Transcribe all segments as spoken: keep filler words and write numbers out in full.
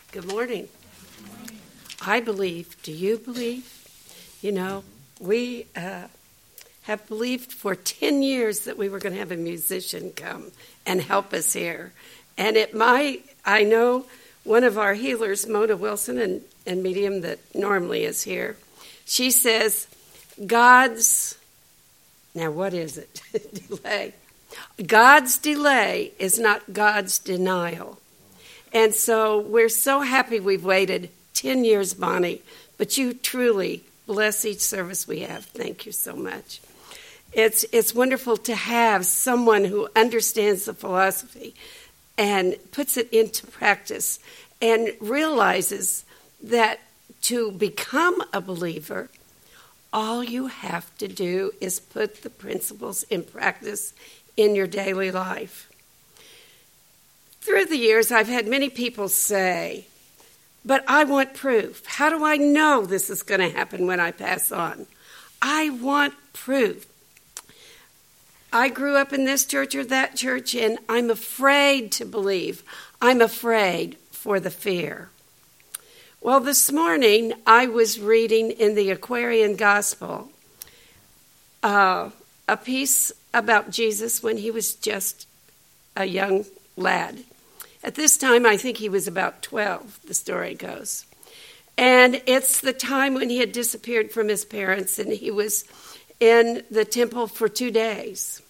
Good morning. I believe. Do you believe? You know, we uh, have believed for ten years that we were going to have a musician come and help us here. And it might, I know one of our healers, Mona Wilson, and, and medium that normally is here, she says, God's, now what is it? delay. God's delay is not God's denial. And so we're so happy we've waited ten years, Bonnie, but you truly bless each service we have. Thank you so much. It's it's wonderful to have someone who understands the philosophy and puts it into practice and realizes that to become a believer, all you have to do is put the principles in practice in your daily life. Through the years, I've had many people say, but I want proof. How do I know this is going to happen when I pass on? I want proof. I grew up in this church or that church, and I'm afraid to believe. I'm afraid for the fear. Well, this morning, I was reading in the Aquarian Gospel uh, a piece about Jesus when he was just a young lad. At this time, I think he was about twelve, the story goes. And it's the time when he had disappeared from his parents, and he was in the temple for two days.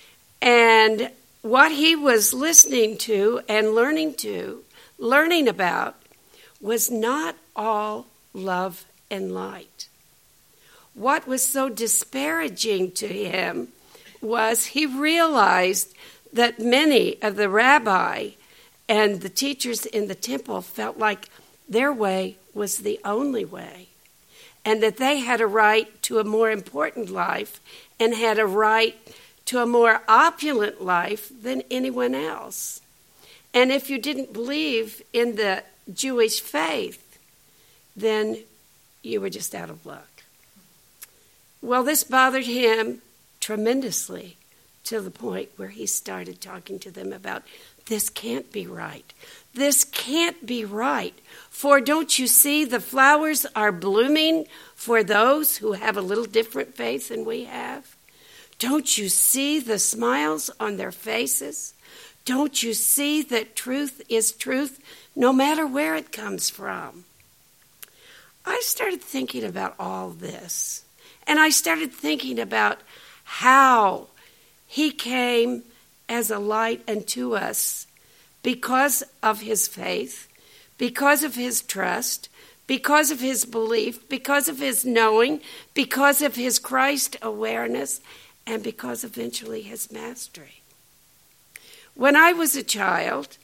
And what he was listening to and learning to, learning about, was not all love and light. What was so disparaging to him was he realized that many of the rabbi and the teachers in the temple felt like their way was the only way, and that they had a right to a more important life and had a right to a more opulent life than anyone else. And if you didn't believe in the Jewish faith, then you were just out of luck. Well, this bothered him tremendously to the point where he started talking to them about, this can't be right. This can't be right. For don't you see the flowers are blooming for those who have a little different faith than we have? Don't you see the smiles on their faces? Don't you see that truth is truth no matter where it comes from? I started thinking about all this, and I started thinking about how he came as a light unto us because of his faith, because of his trust, because of his belief, because of his knowing, because of his Christ awareness, and because eventually his mastery. When I was a child,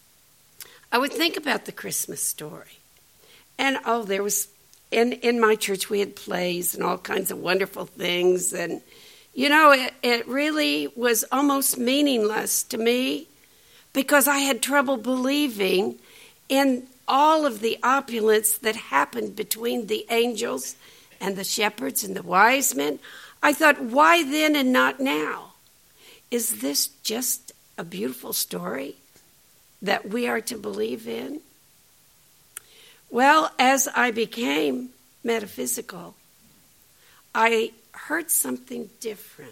I would think about the Christmas story. And oh, there was, in, in my church we had plays and all kinds of wonderful things, and you know, it, it really was almost meaningless to me because I had trouble believing in all of the opulence that happened between the angels and the shepherds and the wise men. I thought, why then and not now? Is this just a beautiful story that we are to believe in? Well, as I became metaphysical, I heard something different.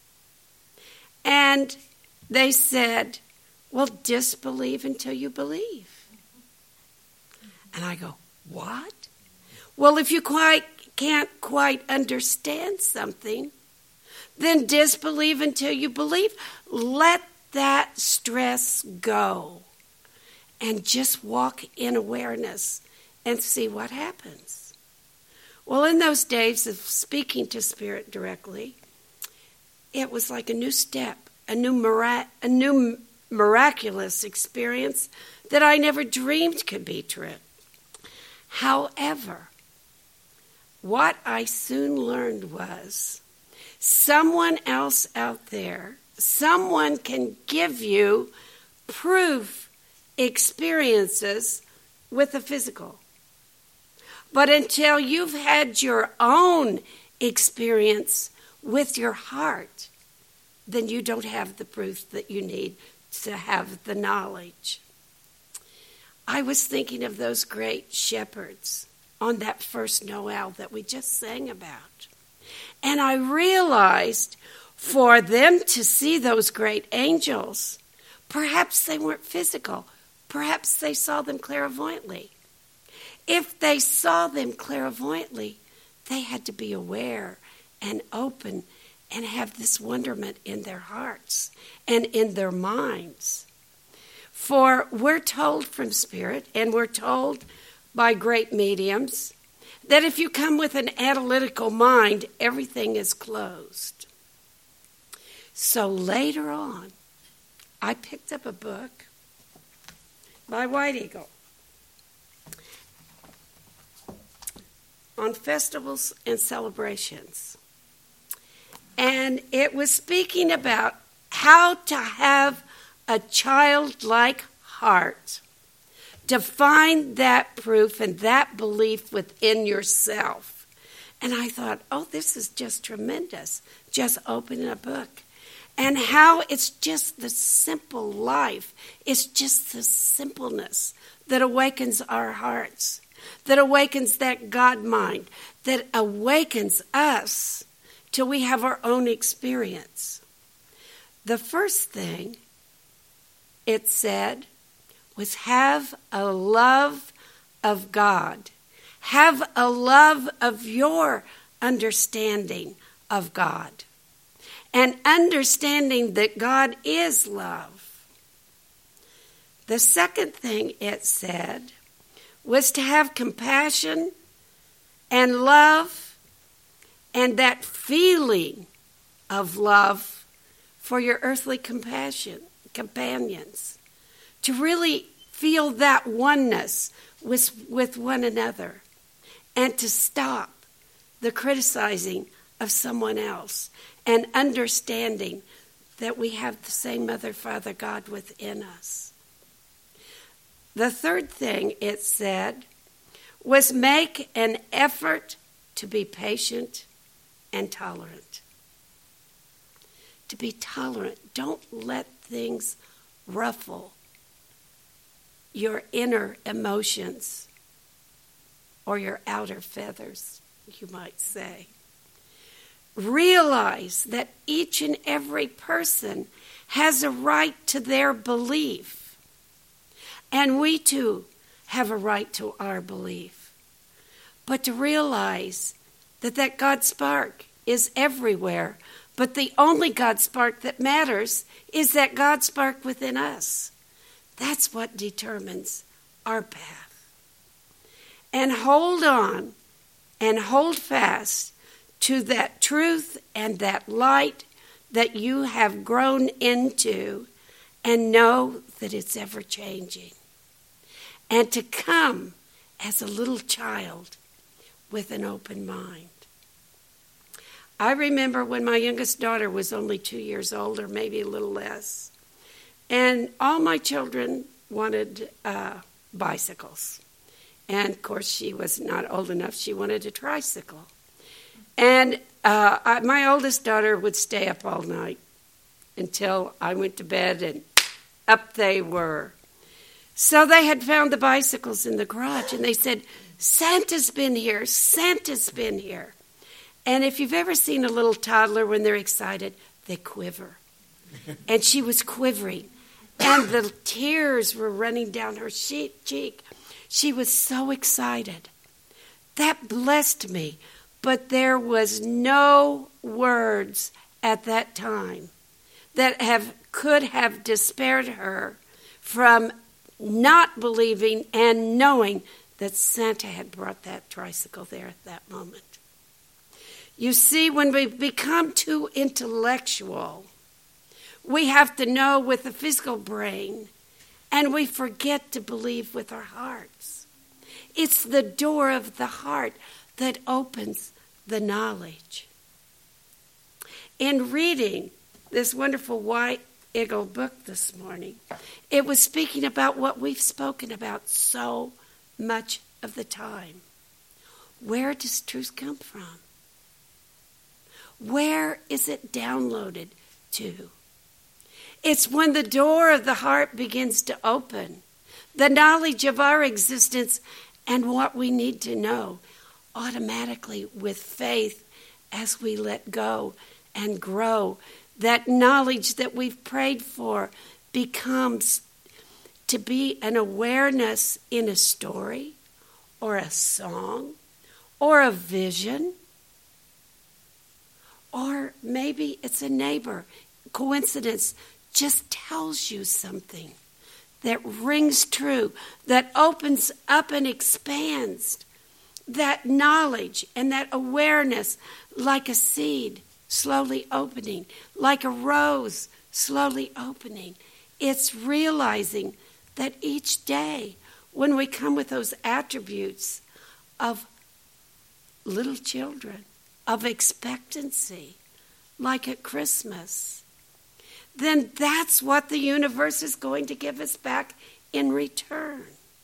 And they said, well, disbelieve until you believe. And I go, what? Well, if you quite can't quite understand something, then disbelieve until you believe. Let that stress go and just walk in awareness and see what happens. Well, in those days of speaking to Spirit directly, it was like a new step, a new mira- a new miraculous experience that I never dreamed could be true. However, what I soon learned was someone else out there, someone can give you proof experiences with the physical. But until you've had your own experience with your heart, then you don't have the proof that you need to have the knowledge. I was thinking of those great shepherds on that first Noel that we just sang about. And I realized for them to see those great angels, perhaps they weren't physical. Perhaps they saw them clairvoyantly. If they saw them clairvoyantly, they had to be aware and open and have this wonderment in their hearts and in their minds. For we're told from Spirit, and we're told by great mediums, that if you come with an analytical mind, everything is closed. So later on, I picked up a book by White Eagle on festivals and celebrations. And it was speaking about how to have a childlike heart, to find that proof and that belief within yourself. And I thought, oh, this is just tremendous, just opening a book. And how it's just the simple life, it's just the simpleness that awakens our hearts, that awakens that God mind, that awakens us till we have our own experience. The first thing it said was have a love of God. Have a love of your understanding of God. And understanding that God is love. The second thing it said was to have compassion and love and that feeling of love for your earthly compassion, companions. To really feel that oneness with, with one another. And to stop the criticizing of someone else. And understanding that we have the same Mother, Father, God within us. The third thing it said was make an effort to be patient and tolerant. To be tolerant. Don't let things ruffle your inner emotions or your outer feathers, you might say. Realize that each and every person has a right to their belief. And we too have a right to our belief. But to realize that that God spark is everywhere. But the only God spark that matters is that God spark within us. That's what determines our path. And hold on and hold fast to that truth and that light that you have grown into, and know that it's ever changing. And to come as a little child with an open mind. I remember when my youngest daughter was only two years old, or maybe a little less, and all my children wanted uh, bicycles. And of course she was not old enough, she wanted a tricycle. And uh, I, my oldest daughter would stay up all night until I went to bed, and up they were. So they had found the bicycles in the garage, and they said, Santa's been here, Santa's been here. And if you've ever seen a little toddler when they're excited, they quiver. And she was quivering, and the tears were running down her cheek. She was so excited. That blessed me. But there was no words at that time that have could have despaired her from not believing and knowing that Santa had brought that tricycle there at that moment. You see, when we become too intellectual, we have to know with the physical brain, and we forget to believe with our hearts. It's the door of the heart that opens the knowledge. In reading this wonderful White Eagle book this morning, it was speaking about what we've spoken about so much of the time. Where does truth come from? Where is it downloaded to? It's when the door of the heart begins to open the knowledge of our existence and what we need to know automatically with faith as we let go and grow. That knowledge that we've prayed for becomes to be an awareness in a story or a song or a vision, or maybe it's a neighbor. Coincidence just tells you something that rings true, that opens up and expands that knowledge and that awareness, like a seed slowly opening, like a rose slowly opening. It's realizing that each day when we come with those attributes of little children, of expectancy, like at Christmas, then that's what the universe is going to give us back in return.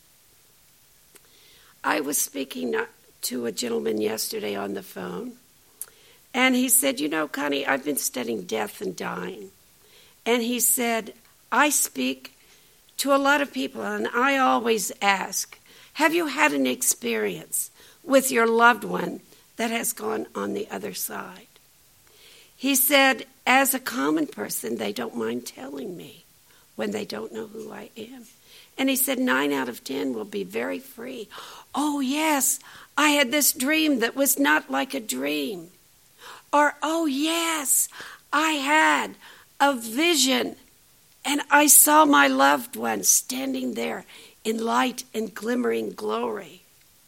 I was speaking to a gentleman yesterday on the phone, and he said, you know, Connie, I've been studying death and dying. And he said, I speak to a lot of people, and I always ask, have you had an experience with your loved one that has gone on the other side? He said, as a common person, they don't mind telling me when they don't know who I am. And he said, nine out of ten will be very free. Oh, yes, I had this dream that was not like a dream. Or, oh, yes, I had a vision, and I saw my loved one standing there in light and glimmering glory.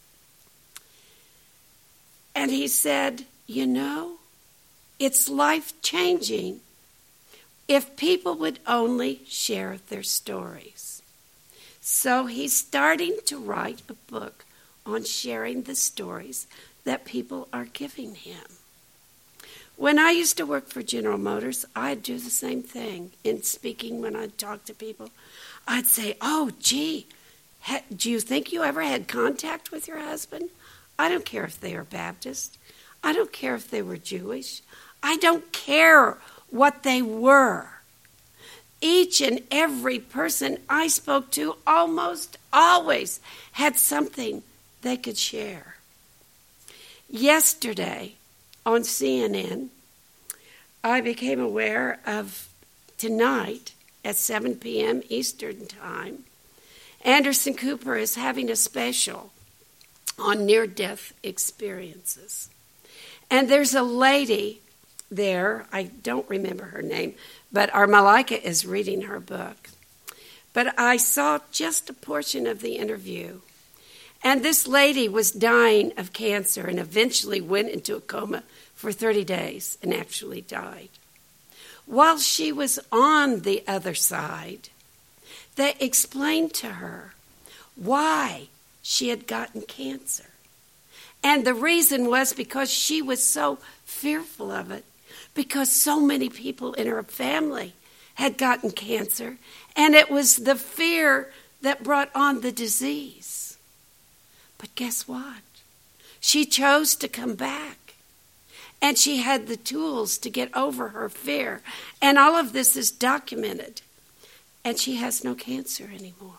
And he said, you know, it's life-changing if people would only share their stories. So he's starting to write a book on sharing the stories that people are giving him. When I used to work for General Motors, I'd do the same thing in speaking when I'd talk to people. I'd say, oh, gee, ha- do you think you ever had contact with your husband? I don't care if they are Baptist. I don't care if they were Jewish. I don't care what they were. Each and every person I spoke to almost always had something they could share. Yesterday on C N N, I became aware of tonight at seven p.m. Eastern Time, Anderson Cooper is having a special on near-death experiences. And there's a lady there, I don't remember her name, but our Malika is reading her book. But I saw just a portion of the interview. And this lady was dying of cancer and eventually went into a coma for thirty days and actually died. While she was on the other side, they explained to her why she had gotten cancer. And the reason was because she was so fearful of it, because so many people in her family had gotten cancer, and it was the fear that brought on the disease. But guess what? She chose to come back, and she had the tools to get over her fear, and all of this is documented, and she has no cancer anymore.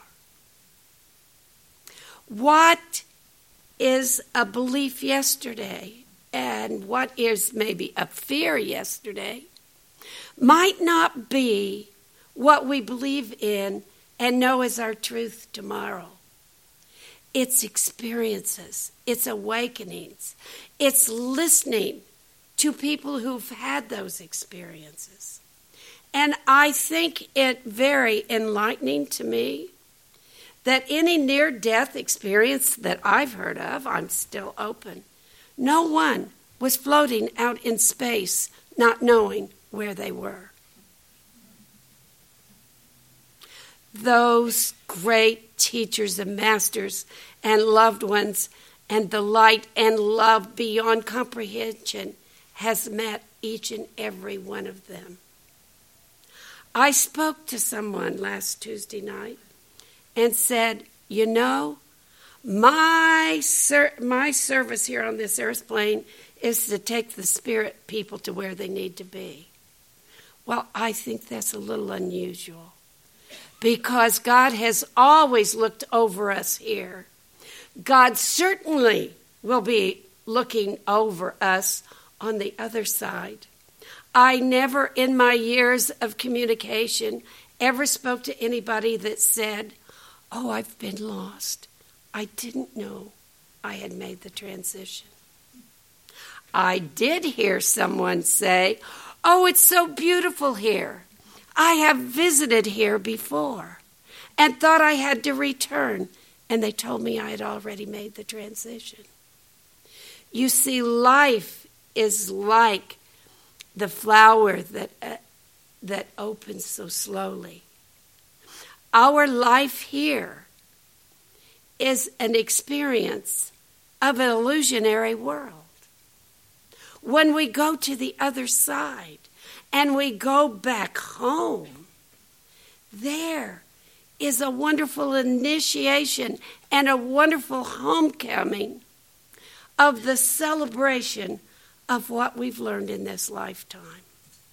What is a belief yesterday and what is maybe a fear yesterday might not be what we believe in and know as our truth tomorrow. It's experiences, it's awakenings, it's listening to people who've had those experiences. And I think it very enlightening to me that any near-death experience that I've heard of, I'm still open. No one was floating out in space not knowing where they were. Those great teachers and masters and loved ones and the light and love beyond comprehension has met each and every one of them. I spoke to someone last Tuesday night and said, you know, my ser- my service here on this earth plane is to take the spirit people to where they need to be. Well, I think that's a little unusual because God has always looked over us here. God certainly will be looking over us on the other side. I never in my years of communication ever spoke to anybody that said, "Oh, I've been lost. I didn't know I had made the transition." I did hear someone say, "Oh, it's so beautiful here. I have visited here before and thought I had to return." And they told me I had already made the transition. You see, life is like the flower that uh, that opens so slowly. Our life here is an experience of an illusionary world. When we go to the other side and we go back home, there is a wonderful initiation and a wonderful homecoming of the celebration of what we've learned in this lifetime.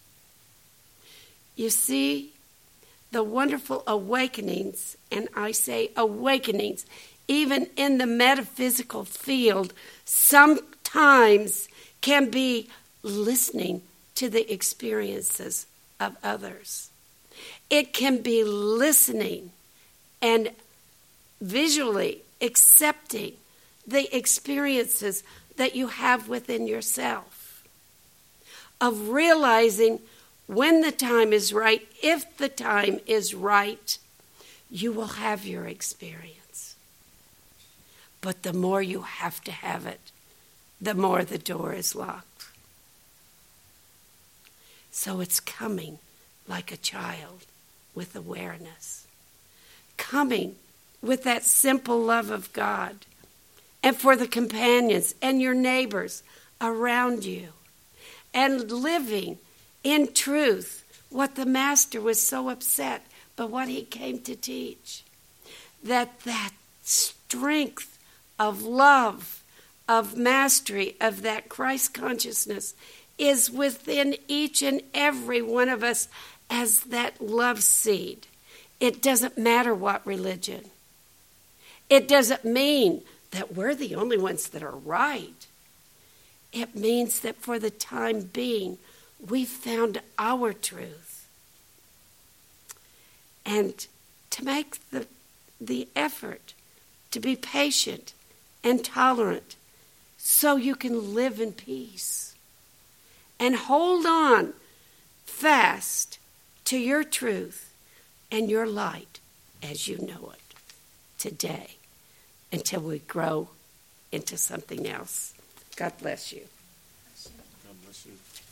You see, the wonderful awakenings, and I say awakenings, even in the metaphysical field, sometimes can be listening to the experiences of others. It can be listening and visually accepting the experiences that you have within yourself, of realizing when the time is right, if the time is right, you will have your experience. But the more you have to have it, the more the door is locked. So it's coming like a child with awareness, coming with that simple love of God, and for the companions and your neighbors around you, and living in truth what the Master was so upset, but what he came to teach, that that strength of love, of mastery, of that Christ consciousness is within each and every one of us as that love seed. It doesn't matter what religion. It doesn't mean that we're the only ones that are right. It means that for the time being, we've found our truth. And to make the, the effort to be patient and tolerant so you can live in peace. And hold on fast to your truth and your light as you know it today until we grow into something else. God bless you. God bless you.